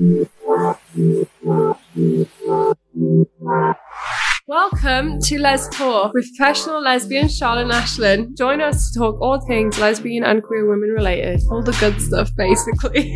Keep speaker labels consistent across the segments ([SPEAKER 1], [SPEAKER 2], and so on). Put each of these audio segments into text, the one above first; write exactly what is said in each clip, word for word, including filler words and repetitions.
[SPEAKER 1] Welcome to Les Talk with professional lesbians Charlotte and Ashlyn. Join us to talk all things lesbian and queer women related. All the good stuff, basically.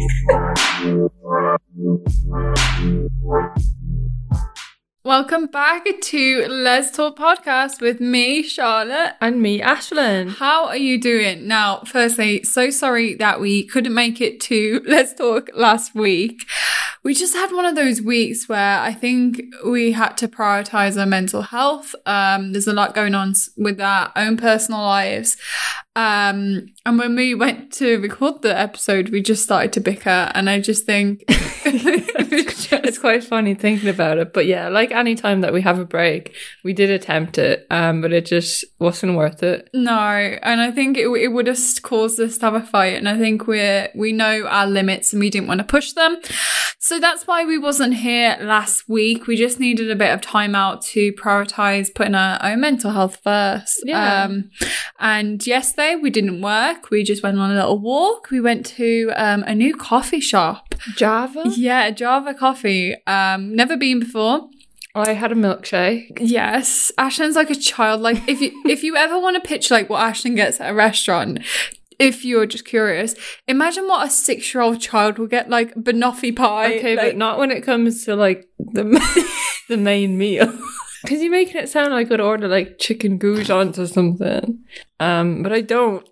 [SPEAKER 1] Welcome back to Les Talk Podcast with me, Charlotte.
[SPEAKER 2] And me, Ashlyn.
[SPEAKER 1] How are you doing? Now, firstly, so sorry that we couldn't make it to Let's Talk last week. We just had one of those weeks where I think we had to prioritize our mental health. Um, there's a lot going on with our own personal lives. Um, and when we went to record the episode, we just started to bicker. And I just think
[SPEAKER 2] it's, just, it's quite funny thinking about it. But yeah, like any time that we have a break, we did attempt it, um, but it just wasn't worth it.
[SPEAKER 1] No, and I think it, it would have caused us to have a fight. And I think we're we know our limits and we didn't want to push them. So that's why we wasn't here last week. We just needed a bit of time out to prioritize putting our own mental health first.
[SPEAKER 2] Yeah.
[SPEAKER 1] Um, and yesterday we didn't work. We just went on a little walk. We went to um, a new coffee shop.
[SPEAKER 2] Java?
[SPEAKER 1] Yeah, Java Coffee. Um, never been before.
[SPEAKER 2] I had a milkshake.
[SPEAKER 1] Yes. Ashlyn's like a child. Like if you if you ever want to pitch like what Ashlyn gets at a restaurant, if you're just curious, imagine what a six-year-old child will get, like banoffee pie.
[SPEAKER 2] Okay,
[SPEAKER 1] like,
[SPEAKER 2] but not when it comes to like the the main meal. Because you're making it sound like I could order like chicken goujons or something. Um, but I don't.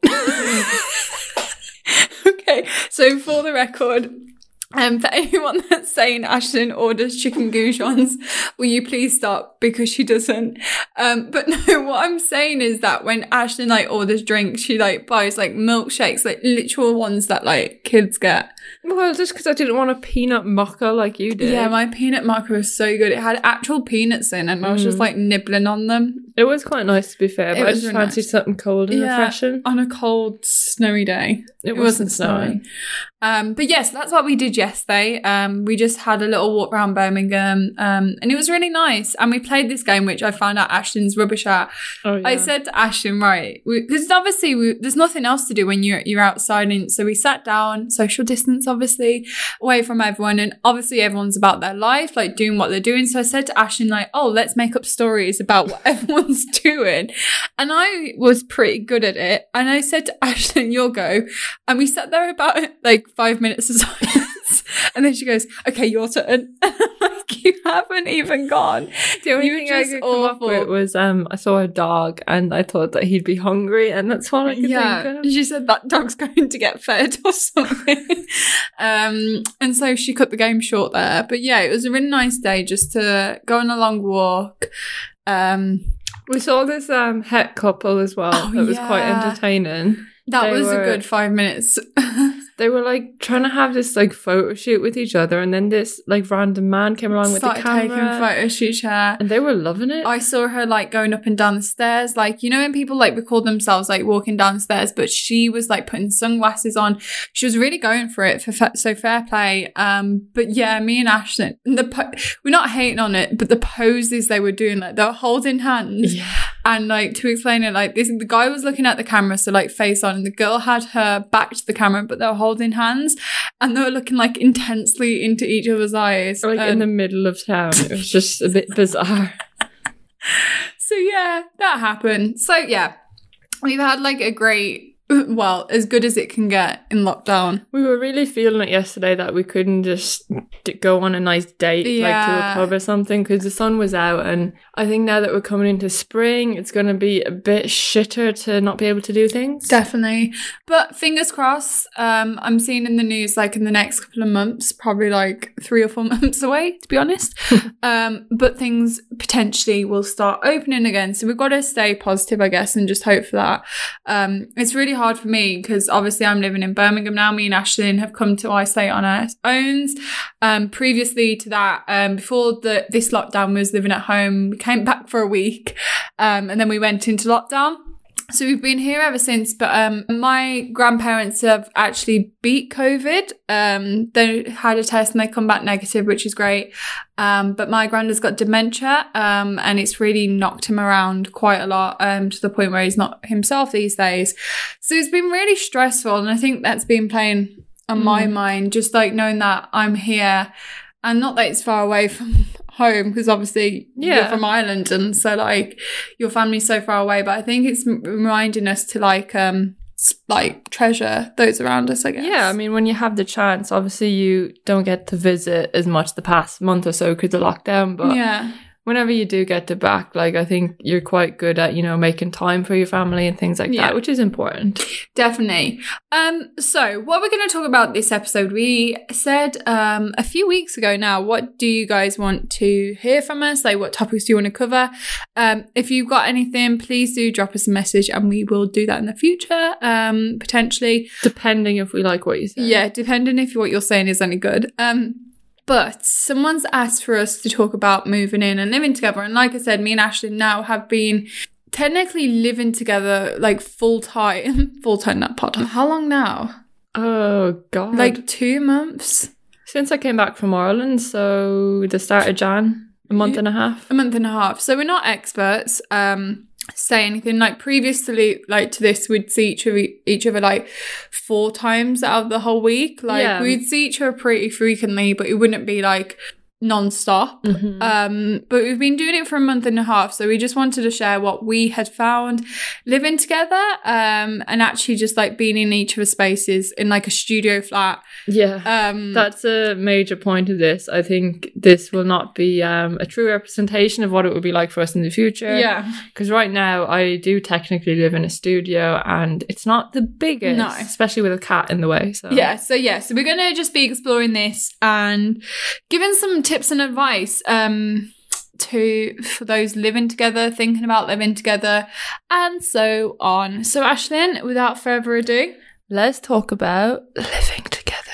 [SPEAKER 1] Okay, so for the record, Um, for anyone that's saying Ashlyn orders chicken goujons, will you please stop, because she doesn't. Um, but no, what I'm saying is that when Ashlyn like orders drinks, she like buys like milkshakes, like literal ones that like kids get.
[SPEAKER 2] Well, just because I didn't want a peanut mocha like you did.
[SPEAKER 1] Yeah, my peanut mocha was so good. It had actual peanuts in, and I was just like nibbling on them.
[SPEAKER 2] It was quite nice, to be fair,
[SPEAKER 1] It
[SPEAKER 2] but I
[SPEAKER 1] was
[SPEAKER 2] just
[SPEAKER 1] really
[SPEAKER 2] fancied
[SPEAKER 1] nice.
[SPEAKER 2] something cold and
[SPEAKER 1] Yeah,
[SPEAKER 2] refreshing.
[SPEAKER 1] on a cold, snowy day.
[SPEAKER 2] It,
[SPEAKER 1] It
[SPEAKER 2] wasn't,
[SPEAKER 1] wasn't
[SPEAKER 2] snowing.
[SPEAKER 1] snowy. Um, but yes, that's what we did yesterday. Um, we just had a little walk around Birmingham, um, and it was really nice. And we played this game, which I found out Ashlyn's rubbish at.
[SPEAKER 2] Oh, yeah.
[SPEAKER 1] I said to Ashlyn, right, because obviously we, there's nothing else to do when you're you're outside, and so we sat down, social distance, obviously, away from everyone, and obviously everyone's about their life, like doing what they're doing. So I said to Ashlyn, like, oh, let's make up stories about what everyone's doing, and I was pretty good at it. And I said to Ashlyn, you'll go, and we sat there about like five minutes of silence, and then she goes, okay, your turn. And I'm like, you haven't even gone.
[SPEAKER 2] The only
[SPEAKER 1] You're
[SPEAKER 2] thing I
[SPEAKER 1] just
[SPEAKER 2] could come up
[SPEAKER 1] awful.
[SPEAKER 2] with was um, I saw a dog and I thought that he'd be hungry, and that's all I could
[SPEAKER 1] Yeah,
[SPEAKER 2] think of.
[SPEAKER 1] she said that dog's going to get fed or something. um, and so she cut the game short there. But yeah, it was a really nice day just to go on a long walk. Um,
[SPEAKER 2] We saw this um, het couple as well.
[SPEAKER 1] Oh,
[SPEAKER 2] that was quite
[SPEAKER 1] yeah.
[SPEAKER 2] entertaining.
[SPEAKER 1] that
[SPEAKER 2] They
[SPEAKER 1] was
[SPEAKER 2] were-
[SPEAKER 1] a good five minutes.
[SPEAKER 2] They were like trying to have this like photo shoot with each other, and then this like random man came along with the
[SPEAKER 1] Started
[SPEAKER 2] camera,
[SPEAKER 1] taking photo shoots. Yeah.
[SPEAKER 2] and they were loving it.
[SPEAKER 1] I saw her like going up and down the stairs, like, you know, when people like record themselves like walking downstairs, but she was like putting sunglasses on. She was really going for it. For fa- so fair play. Um, but yeah, me and Ashlyn, the po- we're not hating on it, but the poses they were doing, like they were holding hands,
[SPEAKER 2] yeah.
[SPEAKER 1] and like to explain it, like this, the guy was looking at the camera, so like face on, and the girl had her back to the camera, but they were holding hands, and they were looking like intensely into each other's eyes,
[SPEAKER 2] Like in
[SPEAKER 1] Um,
[SPEAKER 2] the middle of town. It was just a bit bizarre.
[SPEAKER 1] So yeah, that happened. So yeah, we've had like a great, well, as good as it can get in lockdown.
[SPEAKER 2] We were really feeling it yesterday that we couldn't just d- go on a nice date like to
[SPEAKER 1] Yeah.
[SPEAKER 2] a pub or something, because the sun was out, and I think now that we're coming into spring, it's going to be a bit shitter to not be able to do things.
[SPEAKER 1] Definitely. But fingers crossed, um, I'm seeing in the news like in the next couple of months, probably like three or four months away, to be honest. um, but things potentially will start opening again. So we've got to stay positive, I guess, and just hope for that. Um, it's really hard for me because obviously I'm living in Birmingham now. Me and Ashlyn have come to isolate on our own. Um, previously to that, um, before the this lockdown, we was living at home. We came back for a week, um, and then we went into lockdown. So we've been here ever since, but um, my grandparents have actually beat COVID. Um, they had a test and they come back negative, which is great. Um, but my granddad's got dementia, um, and it's really knocked him around quite a lot, um, to the point where he's not himself these days. So it's been really stressful, and I think that's been playing on my
[SPEAKER 2] Mm.
[SPEAKER 1] mind, just like knowing that I'm here, and not that it's far away from home, because obviously
[SPEAKER 2] Yeah.
[SPEAKER 1] you're from Ireland, and so like your family's so far away, but I think it's m- reminding us to like um s- like treasure those around us, I guess.
[SPEAKER 2] Yeah, I mean, when you have the chance, obviously you don't get to visit as much the past month or so because of lockdown, but
[SPEAKER 1] yeah.
[SPEAKER 2] whenever you do get to back, like, I think you're quite good at, you know, making time for your family and things like
[SPEAKER 1] Yeah.
[SPEAKER 2] that, which is important.
[SPEAKER 1] Definitely. Um, so what we're going to talk about this episode, we said um, a few weeks ago now, what do you guys want to hear from us? Like, what topics do you want to cover? Um, if you've got anything, please do drop us a message and we will do that in the future, um, potentially.
[SPEAKER 2] Depending if we like what you say.
[SPEAKER 1] Yeah, depending if what you're saying is any good. Um, But someone's asked for us to talk about moving in and living together. And like I said, me and Ashley now have been technically living together like full time. Full time, that pod. How long now?
[SPEAKER 2] Oh, God.
[SPEAKER 1] Like two months?
[SPEAKER 2] Since I came back from Ireland, so the start of Jan, a month and a half.
[SPEAKER 1] A month and a half. So we're not experts. Um, say anything like previously, like to this, we'd see each other, each other like four times out of the whole week. Like
[SPEAKER 2] Yeah.
[SPEAKER 1] we'd see each other pretty frequently, but it wouldn't be like non-stop.
[SPEAKER 2] Mhm.
[SPEAKER 1] Um, but we've been doing it for a month and a half, so we just wanted to share what we had found living together, um, and actually just like being in each other's spaces in like a studio flat.
[SPEAKER 2] Yeah.
[SPEAKER 1] Um,
[SPEAKER 2] That's a major point of this. I think this will not be um, a true representation of what it would be like for us in the future.
[SPEAKER 1] yeah,
[SPEAKER 2] Because right now, I do technically live in a studio and it's not the biggest,
[SPEAKER 1] No.
[SPEAKER 2] especially with a cat in the way. So
[SPEAKER 1] yeah. So yeah, so we're gonna just be exploring this and giving some tips and advice um to for those living together, thinking about living together, and so on. So Ashlyn, without further ado,
[SPEAKER 2] let's talk about living together.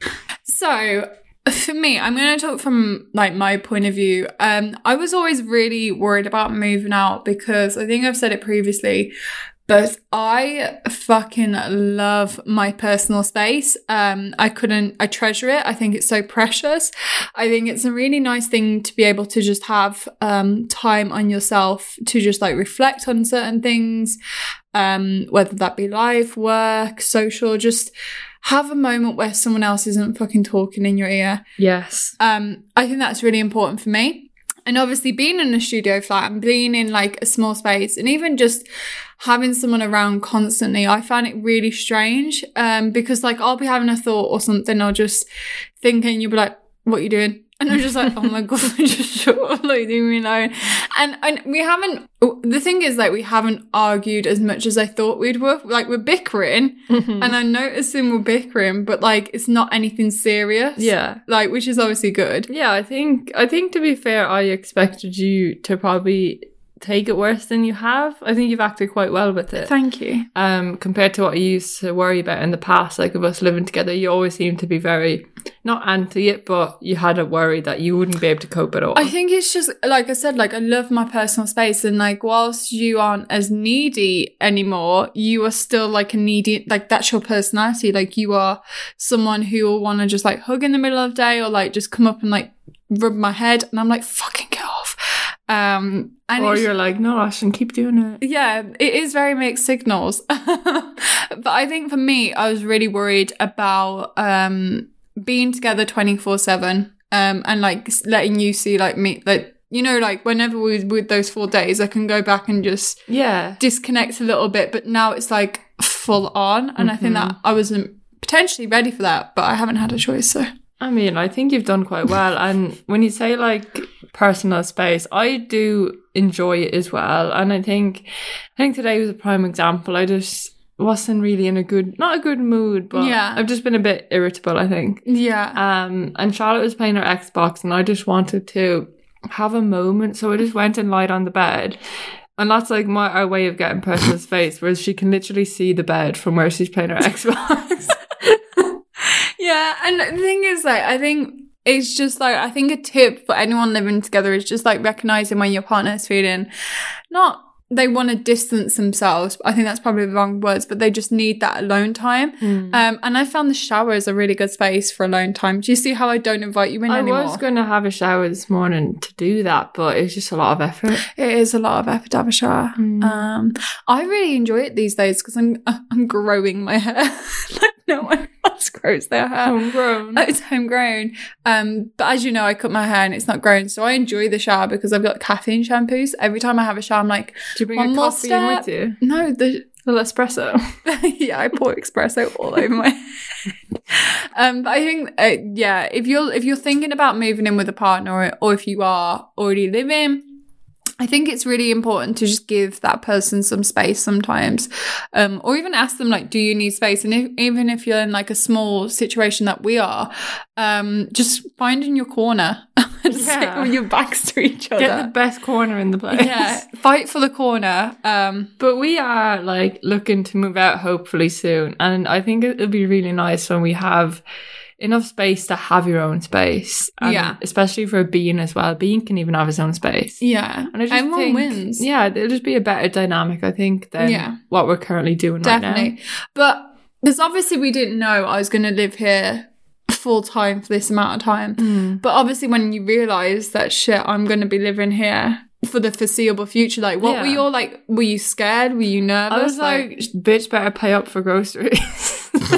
[SPEAKER 1] so for me, I'm going to talk from like my point of view. Um, I was always really worried about moving out because I think I've said it previously, but I fucking love my personal space. Um, I couldn't, I treasure it. I think it's so precious. I think it's a really nice thing to be able to just have um, time on yourself to just like reflect on certain things, um, whether that be life, work, social, just have a moment where someone else isn't fucking talking in your ear.
[SPEAKER 2] Yes.
[SPEAKER 1] Um, I think that's really important for me. And obviously being in a studio flat and being in like a small space and even just having someone around constantly, I find it really strange. Um, because like I'll be having a thought or something or just thinking, you'll be like, what are you doing? And I'm just like, oh my God, just shut up, like, leave me alone. And, and we haven't, the thing is, like, we haven't argued as much as I thought we'd were. Like, we're bickering,
[SPEAKER 2] Mhm.
[SPEAKER 1] and I'm noticing we're bickering, but, like, it's not anything serious.
[SPEAKER 2] Yeah.
[SPEAKER 1] Like, which is obviously good.
[SPEAKER 2] Yeah, I think I think to be fair, I expected you to probably take it worse than you have. I think you've acted quite well with it.
[SPEAKER 1] Thank you.
[SPEAKER 2] Um, compared to what you used to worry about in the past, like of us living together, you always seem to be very not anti it, but you had a worry that you wouldn't be able to cope at all.
[SPEAKER 1] I think it's just, like I said, like, I love my personal space. And, like, whilst you aren't as needy anymore, you are still, like, a needy, like, that's your personality. Like, you are someone who will want to just, like, hug in the middle of the day or, like, just come up and, like, rub my head. And I'm like, fucking get off. Um, and
[SPEAKER 2] or
[SPEAKER 1] it's-
[SPEAKER 2] you're like, no, Ashton, keep doing it.
[SPEAKER 1] yeah, it is very mixed signals. But I think for me, I was really worried about um, being together twenty-four seven um, and like s- letting you see like me, like, you know, like whenever we with those four days, I can go back and just
[SPEAKER 2] Yeah.
[SPEAKER 1] disconnect a little bit. But now it's like full on. And I think that I wasn't potentially ready for that, but I haven't had a choice. So
[SPEAKER 2] I mean, I think you've done quite well. And when you say like personal space, I do enjoy it as well. And I think, I think today was a prime example. I just wasn't really in a good, not a good mood, but
[SPEAKER 1] Yeah.
[SPEAKER 2] I've just been a bit irritable, I think.
[SPEAKER 1] yeah.
[SPEAKER 2] Um, and Charlotte was playing her Xbox and I just wanted to have a moment. So I just went and lied on the bed. And that's like my our way of getting personal space, whereas she can literally see the bed from where she's playing her Xbox.
[SPEAKER 1] Yeah, and the thing is, like, I think it's just like, I think a tip for anyone living together is just like recognizing when your partner is feeling not they want to distance themselves. I think that's probably the wrong words, but they just need that alone time.
[SPEAKER 2] Mm.
[SPEAKER 1] Um, and I found the shower is a really good space for alone time. Do you see how I don't invite you in
[SPEAKER 2] I
[SPEAKER 1] anymore?
[SPEAKER 2] was going to have a shower this morning to do that, but it's just a lot of effort.
[SPEAKER 1] It is a lot of effort to have a shower.
[SPEAKER 2] Mm.
[SPEAKER 1] Um, I really enjoy it these days because I'm I'm growing my hair like no one. That's gross. Their hair.
[SPEAKER 2] Homegrown.
[SPEAKER 1] It's homegrown. Um, but as you know, I cut my hair and it's not grown. So I enjoy the shower because I've got caffeine shampoos. Every time I have a shower, I'm like,
[SPEAKER 2] Do you bring
[SPEAKER 1] one
[SPEAKER 2] a
[SPEAKER 1] more
[SPEAKER 2] coffee in with
[SPEAKER 1] step.
[SPEAKER 2] you?
[SPEAKER 1] No, the
[SPEAKER 2] little espresso.
[SPEAKER 1] yeah, I pour espresso all over my head. Um, but I think, uh, yeah, if you're if you're thinking about moving in with a partner, or, or if you are already living, I think it's really important to just give that person some space sometimes, um, or even ask them like, "Do you need space?" And if, even if you're in like a small situation that we are, um, just find in your corner and sit
[SPEAKER 2] Yeah.
[SPEAKER 1] with your backs to each other.
[SPEAKER 2] Get the best corner in the place.
[SPEAKER 1] Yeah, fight for the corner. Um,
[SPEAKER 2] But we are like looking to move out hopefully soon. And I think it'll be really nice when we have enough space to have your own space. And
[SPEAKER 1] Yeah.
[SPEAKER 2] especially for Bean as well. Bean can even have his own space.
[SPEAKER 1] yeah,
[SPEAKER 2] And I just
[SPEAKER 1] everyone
[SPEAKER 2] think,
[SPEAKER 1] wins.
[SPEAKER 2] Yeah, it'll just be a better dynamic, I think, than
[SPEAKER 1] Yeah.
[SPEAKER 2] what we're currently doing
[SPEAKER 1] Definitely.
[SPEAKER 2] right now.
[SPEAKER 1] But because obviously we didn't know I was going to live here full time for this amount of time.
[SPEAKER 2] Mm.
[SPEAKER 1] But obviously when you realise that shit, I'm going to be living here for the foreseeable future, like what
[SPEAKER 2] Yeah.
[SPEAKER 1] were you all like? Were you scared? Were you nervous?
[SPEAKER 2] I was like, bitch, better pay up for groceries.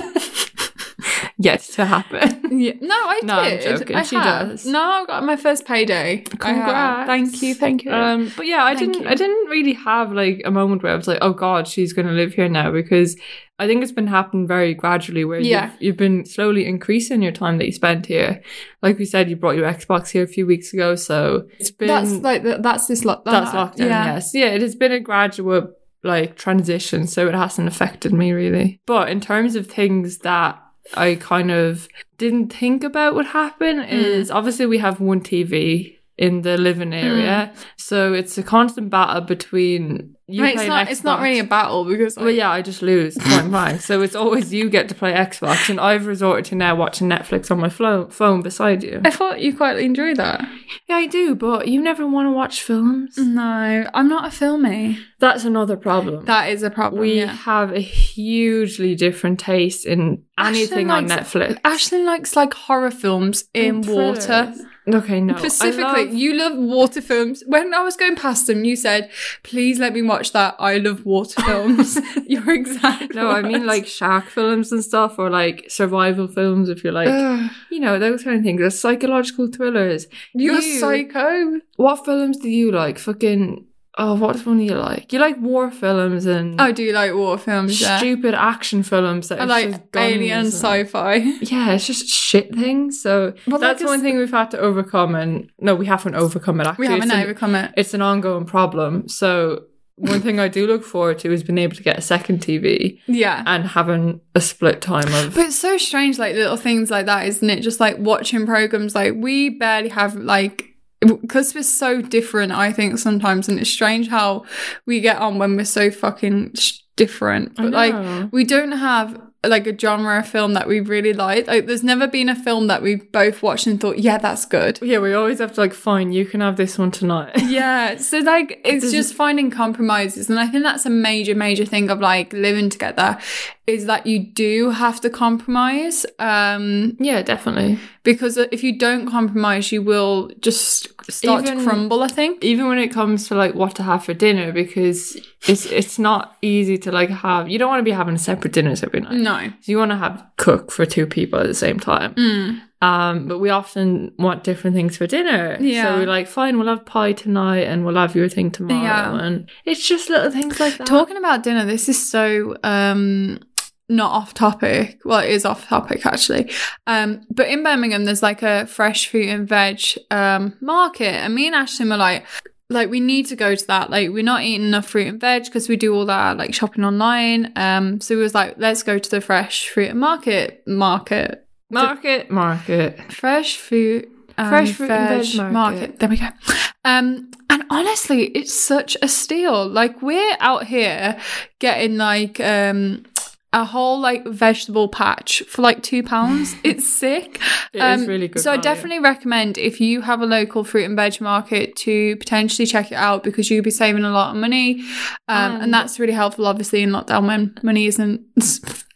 [SPEAKER 2] Yet to happen.
[SPEAKER 1] yeah. No, I
[SPEAKER 2] No, I'm
[SPEAKER 1] did.
[SPEAKER 2] joking.
[SPEAKER 1] I
[SPEAKER 2] She
[SPEAKER 1] have.
[SPEAKER 2] does.
[SPEAKER 1] No, I got my first payday. I have.
[SPEAKER 2] Congrats.
[SPEAKER 1] Thank you. Thank you.
[SPEAKER 2] Um, but yeah, I
[SPEAKER 1] Thank
[SPEAKER 2] didn't.
[SPEAKER 1] you.
[SPEAKER 2] I didn't really have like a moment where I was like, "Oh God, she's going to live here now," because I think it's been happening very gradually. Where
[SPEAKER 1] Yeah.
[SPEAKER 2] you've, you've been slowly increasing your time that you spent here. Like we said, you brought your Xbox here a few weeks ago, so it's been
[SPEAKER 1] that's like the, that's this lockdown.
[SPEAKER 2] that's lockdown.
[SPEAKER 1] Yeah.
[SPEAKER 2] Yes, yeah, it has been a gradual like transition, so it hasn't affected me really. But in terms of things that I kind of didn't think about would happen
[SPEAKER 1] Mm.
[SPEAKER 2] is obviously we have one T V in the living area,
[SPEAKER 1] Mm.
[SPEAKER 2] so it's a constant battle between you
[SPEAKER 1] I mean, it's
[SPEAKER 2] playing
[SPEAKER 1] not. It's not
[SPEAKER 2] Xbox.
[SPEAKER 1] really a battle because.
[SPEAKER 2] Well, yeah, I just lose point blank. So it's always you get to play Xbox, and I've resorted to now watching Netflix on my flo- phone beside you.
[SPEAKER 1] I thought you quite enjoy that.
[SPEAKER 2] Yeah, I do, but you never want to watch films.
[SPEAKER 1] No, I'm not a filmy.
[SPEAKER 2] That's another problem.
[SPEAKER 1] That is a problem.
[SPEAKER 2] we
[SPEAKER 1] yeah.
[SPEAKER 2] have a hugely different taste in anything
[SPEAKER 1] Ashlyn
[SPEAKER 2] on
[SPEAKER 1] likes-
[SPEAKER 2] Netflix.
[SPEAKER 1] Ashlyn likes like horror films in
[SPEAKER 2] And
[SPEAKER 1] water.
[SPEAKER 2] thrillers. Okay, no. I
[SPEAKER 1] Specifically,
[SPEAKER 2] love-
[SPEAKER 1] you love water films. When I was going past them, you said, "Please let me watch that. I love water films." Your exact
[SPEAKER 2] No, I mean
[SPEAKER 1] words.
[SPEAKER 2] like shark films and stuff, or like survival films. If you're like,
[SPEAKER 1] Ugh,
[SPEAKER 2] you know, those kind of things. They're psychological thrillers.
[SPEAKER 1] you're
[SPEAKER 2] You-
[SPEAKER 1] psycho.
[SPEAKER 2] What films do you like? Fucking. Oh, what one do you like? You like war films and
[SPEAKER 1] I do like water films. Yeah,
[SPEAKER 2] stupid action films. That
[SPEAKER 1] I
[SPEAKER 2] it's
[SPEAKER 1] like
[SPEAKER 2] just guns
[SPEAKER 1] alien
[SPEAKER 2] and-
[SPEAKER 1] sci-fi.
[SPEAKER 2] Yeah, it's just shit things. So
[SPEAKER 1] But
[SPEAKER 2] that's
[SPEAKER 1] like a
[SPEAKER 2] one
[SPEAKER 1] s-
[SPEAKER 2] thing we've had to overcome. And no, we haven't overcome it. Actually,
[SPEAKER 1] We haven't
[SPEAKER 2] It's an-
[SPEAKER 1] overcome it.
[SPEAKER 2] it's an ongoing problem. So one thing I do look forward to is being able to get a second T V
[SPEAKER 1] Yeah.
[SPEAKER 2] and having a split time of.
[SPEAKER 1] But it's so strange, like little things like that, isn't it? Just like watching programs, like we barely have like, because we're so different, I think sometimes, and it's strange how we get on when we're so fucking sh- different.
[SPEAKER 2] I
[SPEAKER 1] But like,
[SPEAKER 2] know.
[SPEAKER 1] we don't have like a genre of film that we really like. Like, there's never been a film that we've both watched and thought, yeah, that's good.
[SPEAKER 2] Yeah, we always have to like, fine, you can have this one tonight.
[SPEAKER 1] Yeah, so like it's
[SPEAKER 2] Does-
[SPEAKER 1] just finding compromises, and I think that's a major major thing of like living together, is that you do have to compromise, um
[SPEAKER 2] Yeah, definitely.
[SPEAKER 1] because if you don't compromise you will just start
[SPEAKER 2] Even-
[SPEAKER 1] to crumble, I think.
[SPEAKER 2] Even when it comes to like what to have for dinner, because it's it's not easy to like have. You don't want to be having separate dinners every night.
[SPEAKER 1] No.
[SPEAKER 2] So you want to have cook for two people at the same time.
[SPEAKER 1] Mm.
[SPEAKER 2] Um, but we often want different things for dinner.
[SPEAKER 1] Yeah.
[SPEAKER 2] So we're like, fine, we'll have pie tonight and we'll have your thing tomorrow.
[SPEAKER 1] Yeah.
[SPEAKER 2] And it's just little things like that.
[SPEAKER 1] Talking about dinner, this is so um not off topic. Well, it is off topic actually. Um, but in Birmingham, there's like a fresh fruit and veg um market, and me and Ashley were like, like we need to go to that. Like we're not eating enough fruit and veg because we do all that like shopping online. Um, so we was like, let's go to the fresh fruit and market market
[SPEAKER 2] Market, market.
[SPEAKER 1] fresh fruit. And
[SPEAKER 2] Fresh fruit and veg market.
[SPEAKER 1] There we go. Um, and honestly, it's such a steal. Like we're out here getting like um a whole like vegetable patch for like two pounds. It's sick.
[SPEAKER 2] It
[SPEAKER 1] um,
[SPEAKER 2] is really good.
[SPEAKER 1] So I
[SPEAKER 2] value.
[SPEAKER 1] definitely recommend, if you have a local fruit and veg market, to potentially check it out, because you'll be saving a lot of money. Um, and,
[SPEAKER 2] And-
[SPEAKER 1] that's really helpful, obviously, in lockdown when money isn't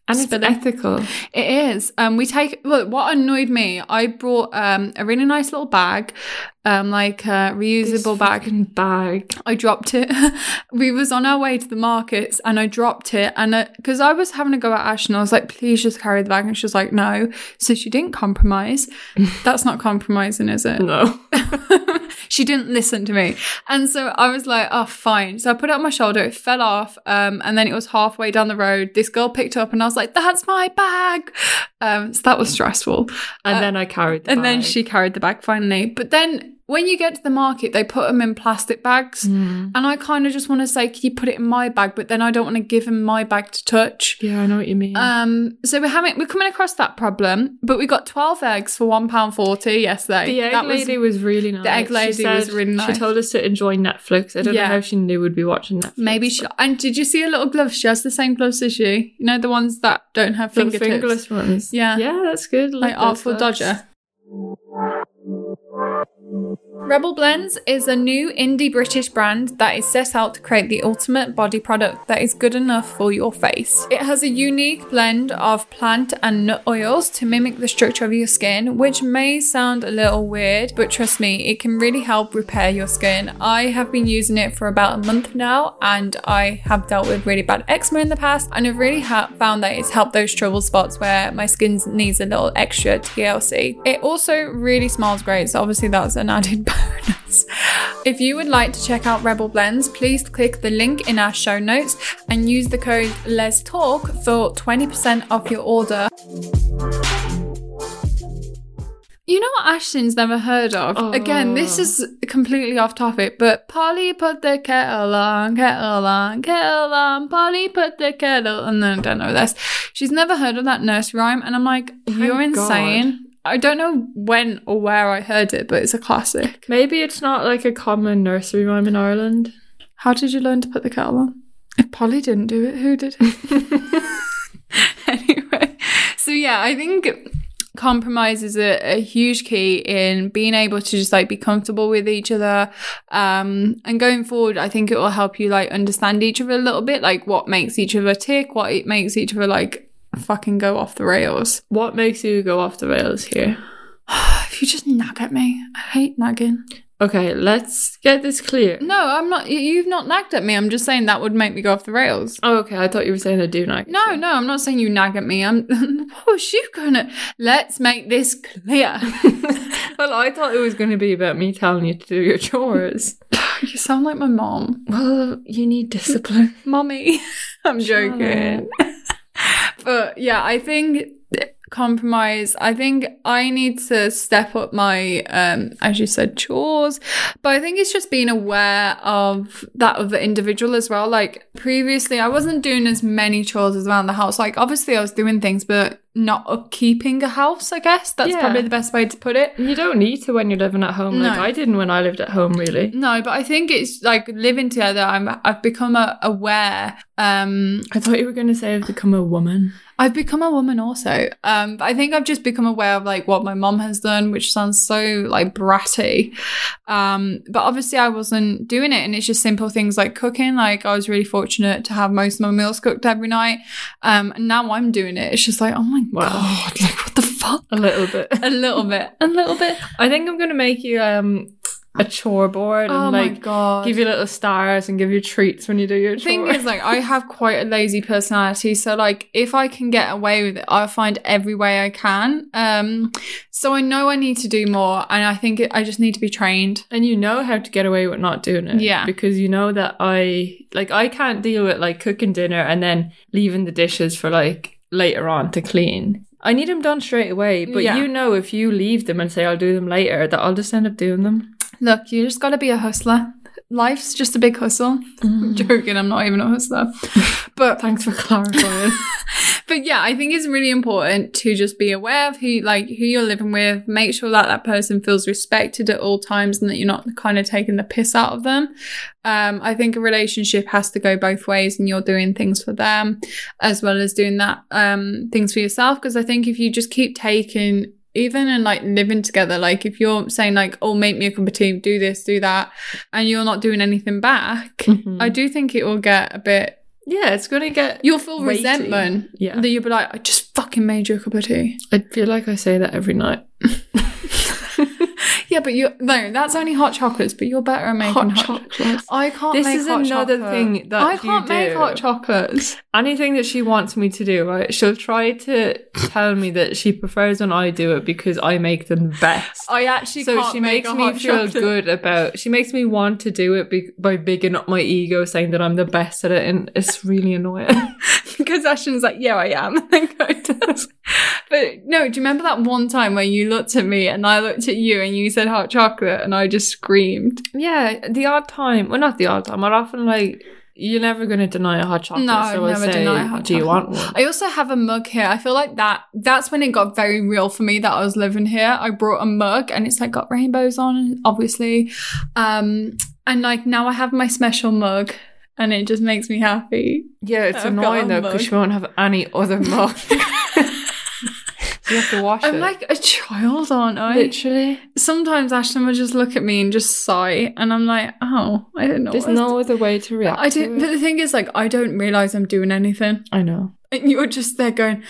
[SPEAKER 2] And it's
[SPEAKER 1] spilling.
[SPEAKER 2] ethical.
[SPEAKER 1] It is. Um, we take, look, what annoyed me, I brought um a really nice little bag, um, like a reusable
[SPEAKER 2] This
[SPEAKER 1] bag.
[SPEAKER 2] fucking bag.
[SPEAKER 1] I dropped it. We was on our way to the markets and I dropped it. And because I was having a go at Ash and I was like, please just carry the bag. And she was like, no. So she didn't compromise. That's not compromising, is it?
[SPEAKER 2] No.
[SPEAKER 1] She didn't listen to me. And so I was like, oh, fine. So I put it on my shoulder. It fell off. Um, and then it was halfway down the road. This girl picked it up and I was like, that's my bag. Um, so that was stressful.
[SPEAKER 2] And
[SPEAKER 1] Uh,
[SPEAKER 2] then I carried the
[SPEAKER 1] and
[SPEAKER 2] bag.
[SPEAKER 1] then she carried the bag finally. But then when you get to the market, they put them in plastic bags.
[SPEAKER 2] Mm.
[SPEAKER 1] And I kind of just want to say, can you put it in my bag? But then I don't want to give him my bag to touch.
[SPEAKER 2] Yeah, I know what you mean.
[SPEAKER 1] Um, so we're having we're coming across that problem, but we got twelve eggs for one pound forty yesterday.
[SPEAKER 2] the egg
[SPEAKER 1] that
[SPEAKER 2] lady was, really nice.
[SPEAKER 1] the egg
[SPEAKER 2] She
[SPEAKER 1] lady was
[SPEAKER 2] said-
[SPEAKER 1] really nice.
[SPEAKER 2] She told us to enjoy Netflix. I don't
[SPEAKER 1] Yeah.
[SPEAKER 2] know how she knew we'd be watching Netflix.
[SPEAKER 1] maybe she. And did you see her little gloves? She has the same gloves as you. You know, the ones that don't have
[SPEAKER 2] The
[SPEAKER 1] fingertips.
[SPEAKER 2] fingerless ones.
[SPEAKER 1] Yeah.
[SPEAKER 2] Yeah, that's good.
[SPEAKER 1] Like
[SPEAKER 2] those
[SPEAKER 1] Artful
[SPEAKER 2] gloves.
[SPEAKER 1] Dodger. Rebel Blends is a new indie British brand that is set out to create the ultimate body product that is good enough for your face. It has a unique blend of plant and nut oils to mimic the structure of your skin, which may sound a little weird, but trust me, it can really help repair your skin. I have been using it for about a month now, and I have dealt with really bad eczema in the past, and I've really ha- found that it's helped those trouble spots where my skin needs a little extra T L C. It also really smells great, so obviously that's an added bonus. If you would like to check out Rebel Blends, please click the link in our show notes and use the code LESTALK for twenty percent off your order. You know what Ashton's never heard of?
[SPEAKER 2] Oh.
[SPEAKER 1] Again, this is completely off topic, but Polly put the kettle on, kettle on, kettle on, Polly put the kettle, and then I don't know this. She's never heard of that nursery rhyme, and I'm like, you're
[SPEAKER 2] Thank
[SPEAKER 1] insane.
[SPEAKER 2] God.
[SPEAKER 1] I don't know when or where I heard it, but it's a classic.
[SPEAKER 2] Maybe it's not like a common nursery rhyme in Ireland.
[SPEAKER 1] How did you learn to put the kettle on? If Polly didn't do it, who did it? Anyway, so yeah, I think compromise is a, a huge key in being able to just like be comfortable with each other. Um, and going forward, I think it will help you like understand each other a little bit, like what makes each other tick, what it makes each other like fucking go off the rails.
[SPEAKER 2] What makes you go off the rails here?
[SPEAKER 1] If you just nag at me, I hate nagging.
[SPEAKER 2] Okay, let's get this clear.
[SPEAKER 1] No, I'm not. you- You've not nagged at me. I'm just saying that would make me go off the rails.
[SPEAKER 2] Oh, okay. I thought you were saying I do not.
[SPEAKER 1] No, no, I'm not saying you nag at me. I'm. What was you gonna? Let's make this clear.
[SPEAKER 2] Well, I thought it was going to be about me telling you to do your chores.
[SPEAKER 1] You sound like my mom,
[SPEAKER 2] Well, you need discipline.
[SPEAKER 1] mommy. I'm joking. But yeah, I think compromise. I think I need to step up my, um, as you said, chores. But I think it's just being aware of that other individual as well. Like previously, I wasn't doing as many chores as around the house. Like obviously, I was doing things, but not upkeeping a house. I guess that's
[SPEAKER 2] Yeah.
[SPEAKER 1] probably the best way to put it.
[SPEAKER 2] You don't need to when you're living at home. Like
[SPEAKER 1] No.
[SPEAKER 2] I didn't when I lived at home, really.
[SPEAKER 1] No, but I think it's like living together. I'm. I've become a, aware. Um,
[SPEAKER 2] I thought you were going to say I've become a woman.
[SPEAKER 1] I've become a woman also. Um, but I think I've just become aware of like what my mom has done, which sounds so like bratty. Um, but obviously I wasn't doing it, and it's just simple things like cooking. Like I was really fortunate to have most of my meals cooked every night. Um, and now I'm doing it. It's just like, oh my
[SPEAKER 2] Wow.
[SPEAKER 1] god, like what the fuck?
[SPEAKER 2] A little bit.
[SPEAKER 1] A little bit, a little bit.
[SPEAKER 2] I think I'm going to make you um a chore board and
[SPEAKER 1] Oh my
[SPEAKER 2] like
[SPEAKER 1] god.
[SPEAKER 2] give you little stars and give you treats when you do your
[SPEAKER 1] The thing
[SPEAKER 2] chore.
[SPEAKER 1] is, like, I have quite a lazy personality, so like, if I can get away with it, I'll find every way I can. Um, so I know I need to do more, and I think it, I just need to be trained.
[SPEAKER 2] And you know how to get away with not doing it.
[SPEAKER 1] Yeah.
[SPEAKER 2] Because you know that I, like, I can't deal with, like, cooking dinner and then leaving the dishes for, like, later on to clean. I need them done straight away. But
[SPEAKER 1] Yeah.
[SPEAKER 2] you know if you leave them and say, I'll do them later, that I'll just end up doing them.
[SPEAKER 1] Look, you just got to be a hustler. Life's just a big hustle. I'm joking, I'm not even a hustler. But
[SPEAKER 2] Thanks for clarifying.
[SPEAKER 1] But yeah, I think it's really important to just be aware of who, like, who you're living with. Make sure that that person feels respected at all times and that you're not kind of taking the piss out of them. Um, I think a relationship has to go both ways, and you're doing things for them as well as doing that um, things for yourself. Because I think if you just keep taking, even in like living together, like if you're saying like, oh, make me a cup of tea, do this, do that, and you're not doing anything back,
[SPEAKER 2] Mhm.
[SPEAKER 1] I do think it will get a bit
[SPEAKER 2] Yeah, it's going to get
[SPEAKER 1] You'll feel
[SPEAKER 2] weighty.
[SPEAKER 1] resentment.
[SPEAKER 2] Yeah.
[SPEAKER 1] That you'll be like, I just fucking made you a cup of tea.
[SPEAKER 2] I feel like I say that every night.
[SPEAKER 1] Yeah, but you no, that's only hot chocolates, but you're better at making
[SPEAKER 2] Hot
[SPEAKER 1] hot,
[SPEAKER 2] chocolates.
[SPEAKER 1] I can't
[SPEAKER 2] This
[SPEAKER 1] make
[SPEAKER 2] is
[SPEAKER 1] hot
[SPEAKER 2] another
[SPEAKER 1] chocolate.
[SPEAKER 2] thing that
[SPEAKER 1] I
[SPEAKER 2] you
[SPEAKER 1] can't make
[SPEAKER 2] do.
[SPEAKER 1] hot chocolates.
[SPEAKER 2] Anything that she wants me to do, right? She'll try to tell me that she prefers when I do it because I make them the best.
[SPEAKER 1] I actually
[SPEAKER 2] So
[SPEAKER 1] can't
[SPEAKER 2] she
[SPEAKER 1] make
[SPEAKER 2] makes
[SPEAKER 1] a
[SPEAKER 2] me
[SPEAKER 1] hot
[SPEAKER 2] feel
[SPEAKER 1] chocolate.
[SPEAKER 2] good about. She makes me want to do it be, by bigging up my ego, saying that I'm the best at it, and it's really annoying.
[SPEAKER 1] Because Ashton's like, yeah, I am. And then go does. But no, do you remember that one time where you looked at me and I looked at you and you said hot chocolate and I just screamed?
[SPEAKER 2] Yeah, the odd time. Well, not the odd time. I'd often like. You're never going to deny a hot chocolate.
[SPEAKER 1] No,
[SPEAKER 2] so
[SPEAKER 1] I'd
[SPEAKER 2] I'll
[SPEAKER 1] never
[SPEAKER 2] say,
[SPEAKER 1] deny a hot
[SPEAKER 2] do you
[SPEAKER 1] chocolate.
[SPEAKER 2] want one?
[SPEAKER 1] I also have a mug here. I feel like that that's when it got very real for me that I was living here. I brought a mug and it's like got rainbows on, obviously. Um, and like now I have my special mug and it just makes me happy.
[SPEAKER 2] Yeah, it's
[SPEAKER 1] I've got
[SPEAKER 2] annoying
[SPEAKER 1] a
[SPEAKER 2] though
[SPEAKER 1] mug.
[SPEAKER 2] because you won't have any other mug. You have to wash
[SPEAKER 1] I'm
[SPEAKER 2] it.
[SPEAKER 1] like a child, aren't I?
[SPEAKER 2] Literally.
[SPEAKER 1] Sometimes Ashton will just look at me and just sigh and I'm like, oh, I don't know.
[SPEAKER 2] There's
[SPEAKER 1] what
[SPEAKER 2] no other way to react
[SPEAKER 1] I
[SPEAKER 2] to
[SPEAKER 1] don't,
[SPEAKER 2] it.
[SPEAKER 1] but the thing is, like, I don't realise I'm doing anything.
[SPEAKER 2] I know.
[SPEAKER 1] And you're just there going,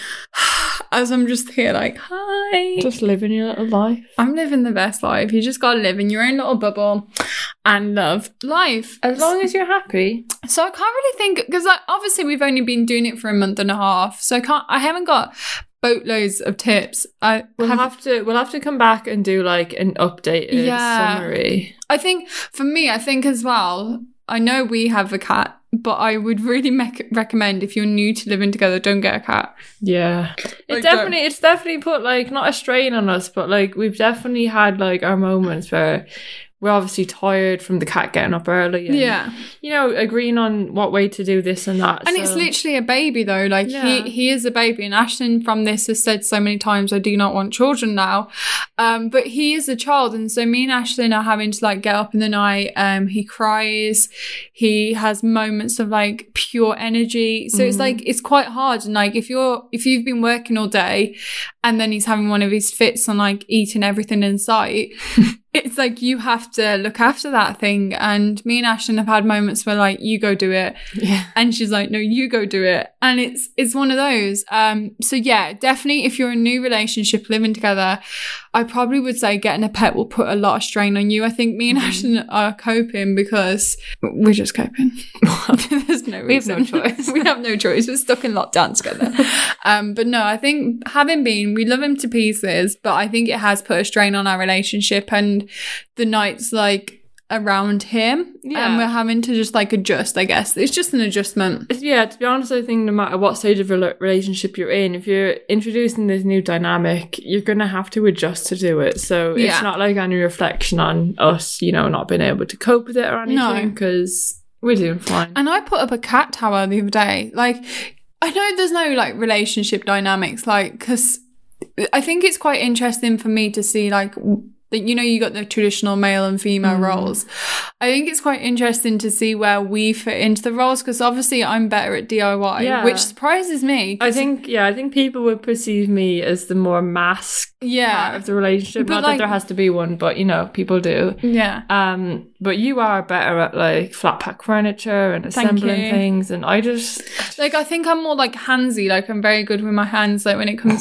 [SPEAKER 1] as I'm just here, like, hi.
[SPEAKER 2] Just living your little life.
[SPEAKER 1] I'm living the best life. You just gotta live in your own little bubble and love life.
[SPEAKER 2] As long as you're happy.
[SPEAKER 1] So I can't really think, because like, obviously we've only been doing it for a month and a half. So I can't, I haven't got boatloads of tips. I
[SPEAKER 2] We'll
[SPEAKER 1] have,
[SPEAKER 2] have to we'll have to come back and do like an updated
[SPEAKER 1] Yeah.
[SPEAKER 2] summary.
[SPEAKER 1] I think for me, I think as well, I know we have a cat, but I would really mec- recommend if you're new to living together, don't get a cat.
[SPEAKER 2] Yeah. It
[SPEAKER 1] Like,
[SPEAKER 2] definitely it's definitely put like not a strain on us, but like we've definitely had like our moments where we're obviously tired from the cat getting up early and,
[SPEAKER 1] Yeah.
[SPEAKER 2] you know, agreeing on what way to do this and that.
[SPEAKER 1] And
[SPEAKER 2] so-
[SPEAKER 1] it's literally a baby though. Like
[SPEAKER 2] Yeah.
[SPEAKER 1] he, he is a baby. And Ashton from this has said so many times, I do not want children now. Um, but he is a child. And so me and Ashton are having to like get up in the night. Um, he cries. He has moments of like pure energy. So it's
[SPEAKER 2] Mhm.
[SPEAKER 1] like, it's quite hard. And like, if you're, if you've been working all day and then he's having one of his fits on like eating everything in sight, it's like you have to look after that thing. And me and Ashton have had moments where like, you go do it.
[SPEAKER 2] Yeah.
[SPEAKER 1] And she's like, no, you go do it. And it's it's one of those. Um, so yeah, definitely if you're in a new relationship living together, I probably would say getting a pet will put a lot of strain on you. I think me and
[SPEAKER 2] Mm-hmm.
[SPEAKER 1] Ashton are coping because we're just coping. There's no
[SPEAKER 2] We have no
[SPEAKER 1] reason.
[SPEAKER 2] choice.
[SPEAKER 1] We have no choice. We're stuck in lockdown together. um, but no, I think having been, we love him to pieces, but I think it has put a strain on our relationship and the nights like around him.
[SPEAKER 2] Yeah.
[SPEAKER 1] And we're having to just like adjust, I guess. It's just an adjustment.
[SPEAKER 2] Yeah, to be honest, I think no matter what stage of a relationship you're in, if you're introducing this new dynamic, you're going to have to adjust to do it. So
[SPEAKER 1] Yeah.
[SPEAKER 2] it's not like any reflection on us, you know, not being able to cope with it or
[SPEAKER 1] No.
[SPEAKER 2] anything, because we're doing fine.
[SPEAKER 1] And I put up a cat tower the other day. Like, I know there's no like relationship dynamics, like, because I think it's quite interesting for me to see like, that, you know, you got the traditional male and female
[SPEAKER 2] Mm.
[SPEAKER 1] roles. I think it's quite interesting to see where we fit into the roles because obviously I'm better at D I Y,
[SPEAKER 2] Yeah.
[SPEAKER 1] which surprises me. 'cause-
[SPEAKER 2] I think, yeah, I think people would perceive me as the more mask part
[SPEAKER 1] yeah,
[SPEAKER 2] of the relationship.
[SPEAKER 1] But
[SPEAKER 2] Not
[SPEAKER 1] like-
[SPEAKER 2] that there has to be one, but, you know, people do.
[SPEAKER 1] yeah.
[SPEAKER 2] Um, but you are better at like flat pack furniture and
[SPEAKER 1] Thank
[SPEAKER 2] assembling
[SPEAKER 1] you.
[SPEAKER 2] things, and I just
[SPEAKER 1] Like I think I'm more like handsy, like I'm very good with my hands, like when it comes,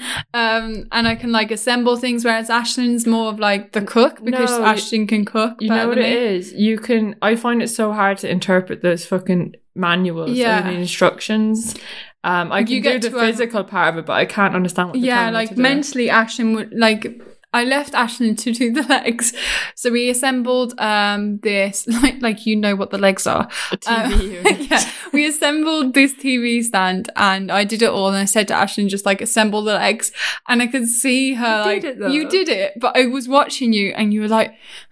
[SPEAKER 1] um, and I can like assemble things. Whereas Ashton's more of like the cook because
[SPEAKER 2] No,
[SPEAKER 1] Ashton can cook.
[SPEAKER 2] you
[SPEAKER 1] better
[SPEAKER 2] know what
[SPEAKER 1] than
[SPEAKER 2] it
[SPEAKER 1] me.
[SPEAKER 2] is. You can. I find it so hard to interpret those fucking manuals
[SPEAKER 1] Yeah.
[SPEAKER 2] and the instructions. Um, I can
[SPEAKER 1] You
[SPEAKER 2] do
[SPEAKER 1] get
[SPEAKER 2] the
[SPEAKER 1] to, um,
[SPEAKER 2] physical part of it, but I can't understand what. They're
[SPEAKER 1] Yeah,
[SPEAKER 2] telling me
[SPEAKER 1] like
[SPEAKER 2] to do.
[SPEAKER 1] mentally, Ashton would like. I left Ashton to do the legs, so we assembled um this like like you know what the legs are.
[SPEAKER 2] A T
[SPEAKER 1] Uh,
[SPEAKER 2] V unit.
[SPEAKER 1] yeah, we assembled this T V stand, and I did it all. And I said to Ashton, just like assemble the legs, and I could see her
[SPEAKER 2] You
[SPEAKER 1] like
[SPEAKER 2] did it, though.
[SPEAKER 1] you did it, but I was watching you, and you were like.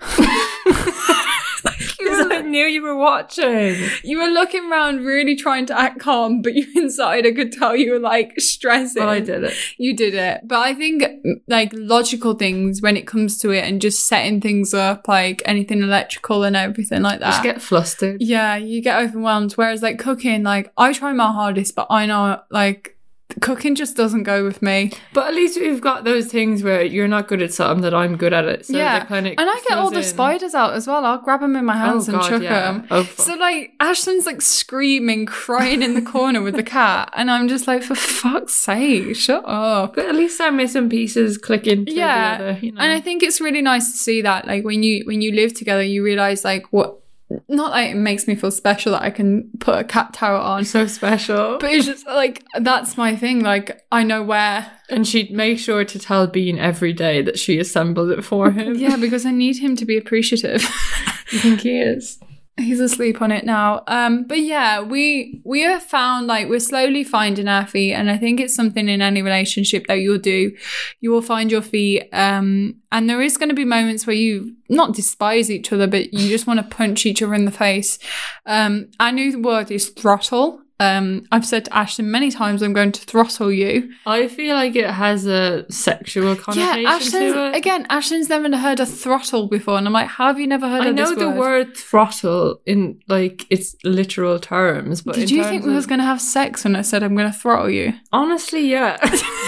[SPEAKER 1] You were,
[SPEAKER 2] Because I knew you were watching.
[SPEAKER 1] you were looking around, really trying to act calm, but you inside, I could tell you were like stressing.
[SPEAKER 2] Well, I did it.
[SPEAKER 1] You did it. But I think like logical things when it comes to it and just setting things up, like anything electrical and everything like that.
[SPEAKER 2] Just get flustered.
[SPEAKER 1] yeah, you get overwhelmed. Whereas like cooking, like I try my hardest, but I know like cooking just doesn't go with me.
[SPEAKER 2] But at least we've got those things where you're not good at something that I'm good at it. So
[SPEAKER 1] yeah,
[SPEAKER 2] kind of
[SPEAKER 1] and I get all the
[SPEAKER 2] in.
[SPEAKER 1] spiders out as well. I'll grab them in my hands
[SPEAKER 2] Oh,
[SPEAKER 1] and
[SPEAKER 2] God,
[SPEAKER 1] chuck
[SPEAKER 2] yeah.
[SPEAKER 1] them.
[SPEAKER 2] Oh, fuck.
[SPEAKER 1] So like Ashton's like screaming, crying in the corner with the cat, and I'm just like, for fuck's sake, shut up.
[SPEAKER 2] But at least our missing pieces click into
[SPEAKER 1] Yeah,
[SPEAKER 2] the other, you know.
[SPEAKER 1] and I think it's really nice to see that. Like when you when you live together, you realize like what. Not like it makes me feel special that I can put a cat tower on.
[SPEAKER 2] so special.
[SPEAKER 1] But it's just like, that's my thing. Like, I know where.
[SPEAKER 2] And she'd make sure to tell Bean every day that she assembled it for him.
[SPEAKER 1] Yeah, because I need him to be appreciative.
[SPEAKER 2] You think he is?
[SPEAKER 1] He's asleep on it now. Um, but yeah, we we have found like we're slowly finding our feet, and I think it's something in any relationship that you'll do. You will find your feet, um, and there is going to be moments where you not despise each other, but you just want to punch each other in the face. Um, our new word is throttle. Um, I've said to Ashton many times, I'm going to throttle you.
[SPEAKER 2] I feel like it has a sexual connotation
[SPEAKER 1] Yeah, Ashton's,
[SPEAKER 2] to it.
[SPEAKER 1] again, Ashton's never heard of throttle before, and I'm like, how have you never heard
[SPEAKER 2] I
[SPEAKER 1] of
[SPEAKER 2] know
[SPEAKER 1] this
[SPEAKER 2] the
[SPEAKER 1] word?
[SPEAKER 2] word throttle in like its literal terms, but
[SPEAKER 1] Did
[SPEAKER 2] in
[SPEAKER 1] you
[SPEAKER 2] terms
[SPEAKER 1] think we
[SPEAKER 2] of-
[SPEAKER 1] was going to have sex when I said I'm going to throttle you?
[SPEAKER 2] Honestly, yeah.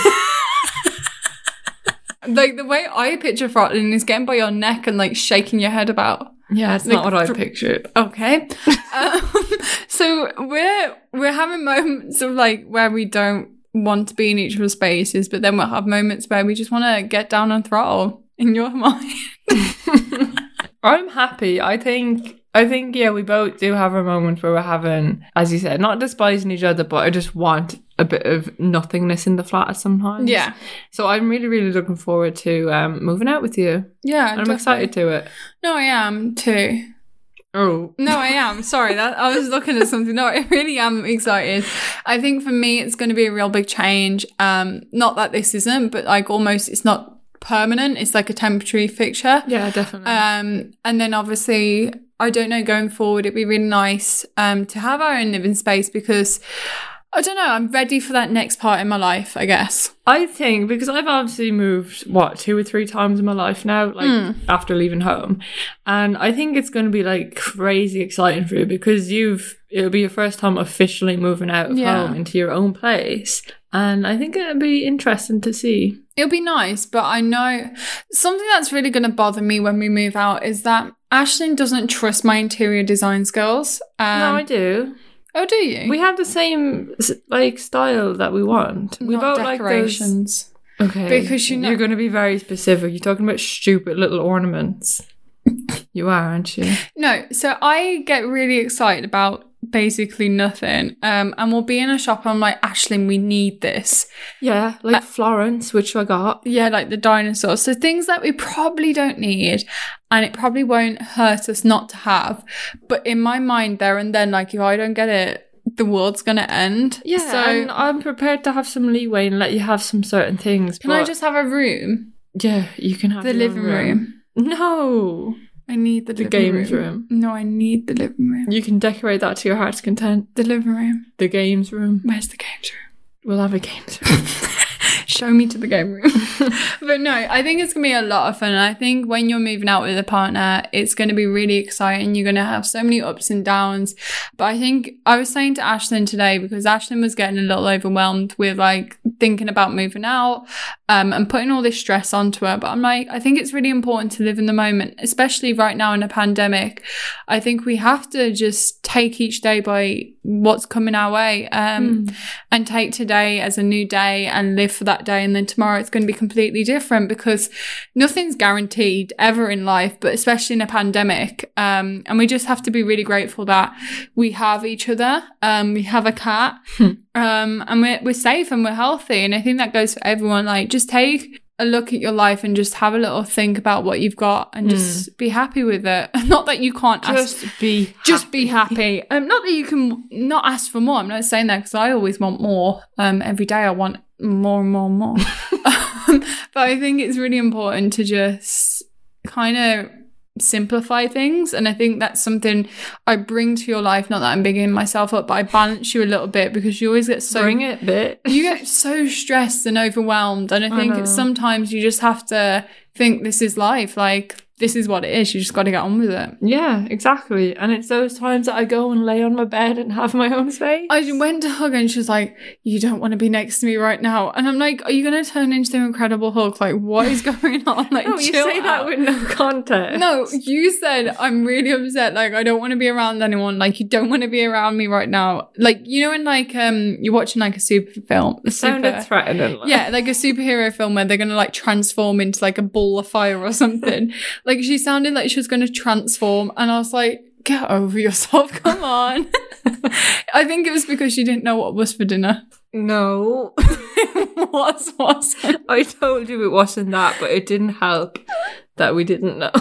[SPEAKER 1] Like, the way I picture throttling is getting by your neck and, like, shaking your head about.
[SPEAKER 2] Yeah, it's
[SPEAKER 1] Like,
[SPEAKER 2] not what I
[SPEAKER 1] thr-
[SPEAKER 2] pictured.
[SPEAKER 1] Okay. um, so we're we're having moments of, like, where we don't want to be in each other's spaces, but then we'll have moments where we just want to get down and throttle in your mind.
[SPEAKER 2] I'm happy. I think I think yeah, we both do have our moments where we're having, as you said, not despising each other, but I just want a bit of nothingness in the flat sometimes.
[SPEAKER 1] Yeah.
[SPEAKER 2] So I'm really, really looking forward to um, moving out with you.
[SPEAKER 1] Yeah,
[SPEAKER 2] And I'm excited to it.
[SPEAKER 1] No, I am too.
[SPEAKER 2] Oh.
[SPEAKER 1] No, I am. Sorry, that I was looking at something. No, I really am excited. I think for me, it's going to be a real big change. Um, not that this isn't, but like almost, it's not permanent. It's like a temporary fixture.
[SPEAKER 2] Yeah, definitely.
[SPEAKER 1] Um, and then obviously, I don't know, going forward, it'd be really nice um to have our own living space because I don't know, I'm ready for that next part in my life, I guess.
[SPEAKER 2] I think because I've obviously moved, what, two or three times in my life now, like
[SPEAKER 1] Mm.
[SPEAKER 2] after leaving home. And I think it's going to be like crazy exciting for you because you've, it'll be your first time officially moving out of
[SPEAKER 1] Yeah.
[SPEAKER 2] home into your own place. And I think it'll be interesting to see.
[SPEAKER 1] It'll be nice, but I know something that's really going to bother me when we move out is that Ashlyn doesn't trust my interior design skills. Um,
[SPEAKER 2] no, I do.
[SPEAKER 1] Oh, do you?
[SPEAKER 2] We have the same s- like style that we want. We
[SPEAKER 1] Not
[SPEAKER 2] both like those.
[SPEAKER 1] decorations.
[SPEAKER 2] Okay,
[SPEAKER 1] Because you know-
[SPEAKER 2] you're going to be very specific. You're talking about stupid little ornaments. You are, aren't you?
[SPEAKER 1] No, so I get really excited about basically nothing. Um, and we'll be in a shop and I'm like, Ashlyn, we need this.
[SPEAKER 2] Yeah, like Florence, which I got.
[SPEAKER 1] Yeah, like the dinosaurs. So things that we probably don't need and it probably won't hurt us not to have. But in my mind there and then, like if I don't get it, the world's going to end.
[SPEAKER 2] Yeah,
[SPEAKER 1] So
[SPEAKER 2] and I'm prepared to have some leeway and let you have some certain things.
[SPEAKER 1] can I
[SPEAKER 2] but-
[SPEAKER 1] just have a room?
[SPEAKER 2] Yeah, you can have
[SPEAKER 1] The
[SPEAKER 2] your own
[SPEAKER 1] living room.
[SPEAKER 2] No,
[SPEAKER 1] I need the,
[SPEAKER 2] the
[SPEAKER 1] living
[SPEAKER 2] games
[SPEAKER 1] room.
[SPEAKER 2] room.
[SPEAKER 1] No, I need the living room.
[SPEAKER 2] You can decorate that to your heart's content.
[SPEAKER 1] The living room.
[SPEAKER 2] The games room.
[SPEAKER 1] Where's the games room?
[SPEAKER 2] We'll have a games room.
[SPEAKER 1] Show me to the game room. But no, I think it's going to be a lot of fun. And I think when you're moving out with a partner, it's going to be really exciting. You're going to have so many ups and downs. But I think I was saying to Ashlyn today, because Ashlyn was getting a little overwhelmed with like thinking about moving out um, and putting all this stress onto her. But I'm like, I think it's really important to live in the moment, especially right now in a pandemic. I think we have to just take each day by what's coming our way um,
[SPEAKER 2] Mm.
[SPEAKER 1] and take today as a new day and live for that day. And then tomorrow it's going to be completely different because nothing's guaranteed ever in life, but especially in a pandemic. Um, and we just have to be really grateful that we have each other. Um, we have a cat um, and we're, we're safe and we're healthy. And I think that goes for everyone. Like just take a look at your life and just have a little think about what you've got and just be happy with it. Not that you can't ask.
[SPEAKER 2] Just be
[SPEAKER 1] Just be happy. Um, not that you can not ask for more. I'm not saying that because I always want more. Um, every day I want more and more and more. um, but I think it's really important to just kind of simplify things. And I think that's something I bring to your life. Not that I'm bigging myself up, but I balance you a little bit because you always get so
[SPEAKER 2] Bring it, bit.
[SPEAKER 1] you get so stressed and overwhelmed. And I
[SPEAKER 2] I
[SPEAKER 1] think
[SPEAKER 2] know.
[SPEAKER 1] it's sometimes you just have to think this is life. Like this is what it is. You just got to get on with it.
[SPEAKER 2] Yeah, exactly. And it's those times that I go and lay on my bed and have my own space.
[SPEAKER 1] I went to hug her and she was like, you don't want to be next to me right now. And I'm like, are you going to turn into the Incredible Hulk? Like, what is going on? Like,
[SPEAKER 2] no, you say
[SPEAKER 1] out.
[SPEAKER 2] that with no context.
[SPEAKER 1] No, you said, I'm really upset. Like, I don't want to be around anyone. Like, you don't want to be around me right now. Like, you know, when like, um, you're watching like a super film.
[SPEAKER 2] It sounded
[SPEAKER 1] super,
[SPEAKER 2] threatening. Like.
[SPEAKER 1] Yeah, like a superhero film where they're going to like transform into like a ball of fire or something. Like, she sounded like she was going to transform. And I was like, get over yourself. Come on. I think it was because she didn't know what was for dinner.
[SPEAKER 2] No.
[SPEAKER 1] It was, wasn't.
[SPEAKER 2] I told you it wasn't that, but it didn't help that we didn't know.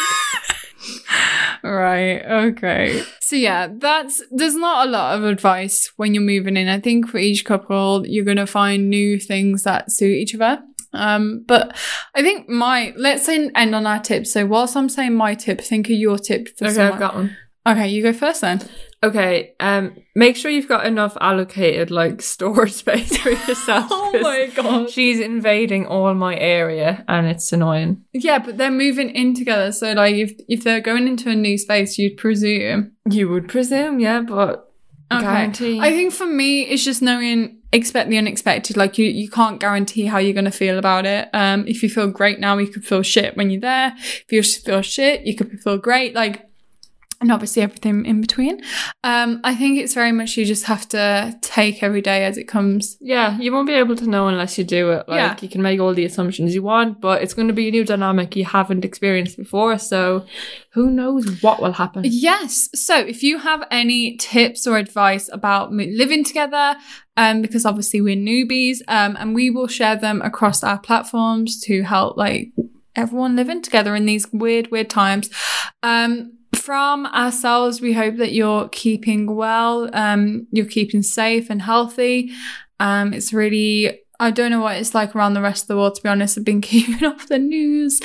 [SPEAKER 1] Right, okay. So yeah, that's there's not a lot of advice when you're moving in. I think for each couple, you're going to find new things that suit each other. Um, but I think my, let's say end on our tips. So whilst I'm saying my tip, think of your tip for
[SPEAKER 2] Okay,
[SPEAKER 1] someone.
[SPEAKER 2] I've got one.
[SPEAKER 1] Okay, you go first then.
[SPEAKER 2] Okay, um, make sure you've got enough allocated, like, storage space for yourself.
[SPEAKER 1] Oh my god.
[SPEAKER 2] She's invading all my area and it's annoying.
[SPEAKER 1] Yeah, but they're moving in together. So, like, if if they're going into a new space, you'd presume.
[SPEAKER 2] You would presume, yeah, but
[SPEAKER 1] Okay.
[SPEAKER 2] guarantee.
[SPEAKER 1] I think for me, it's just knowing, expect the unexpected. Like, you, you can't guarantee how you're going to feel about it. Um, if you feel great now, you could feel shit when you're there. If you feel shit, you could feel great. Like, and obviously everything in between. Um, I think it's very much you just have to take every day as it comes.
[SPEAKER 2] Yeah, you won't be able to know unless you do it. Like,
[SPEAKER 1] Yeah.
[SPEAKER 2] you can make all the assumptions you want, but it's going to be a new dynamic you haven't experienced before, so who knows what will happen.
[SPEAKER 1] Yes. So if you have any tips or advice about mo- living together, um, because obviously we're newbies, um, and we will share them across our platforms to help like everyone living together in these weird, weird times. Um, From ourselves, we hope that you're keeping well, um, you're keeping safe and healthy. Um, it's really, I don't know what it's like around the rest of the world, to be honest. I've been keeping off the news.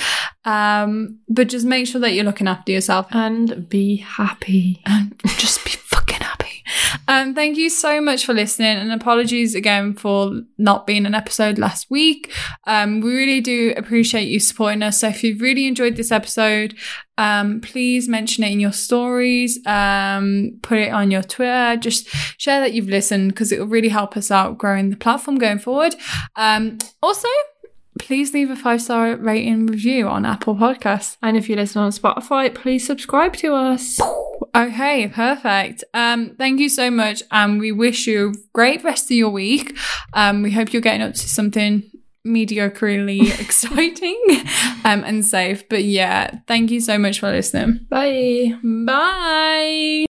[SPEAKER 1] Um, but just make sure that you're looking after yourself.
[SPEAKER 2] And be happy.
[SPEAKER 1] And just be fucking happy. Um, thank you so much for listening, and apologies again for not being an episode last week. Um, we really do appreciate you supporting us. So if you've really enjoyed this episode, um, please mention it in your stories, um, put it on your Twitter, just share that you've listened, because it will really help us out growing the platform going forward. Um, also, please leave a five-star rating review on Apple Podcasts.
[SPEAKER 2] And if you listen on Spotify, please subscribe to us.
[SPEAKER 1] Okay, perfect. Um, thank you so much, and we wish you a great rest of your week. Um, we hope you're getting up to something mediocrely exciting um, and safe. But yeah, thank you so much for listening.
[SPEAKER 2] Bye.
[SPEAKER 1] Bye.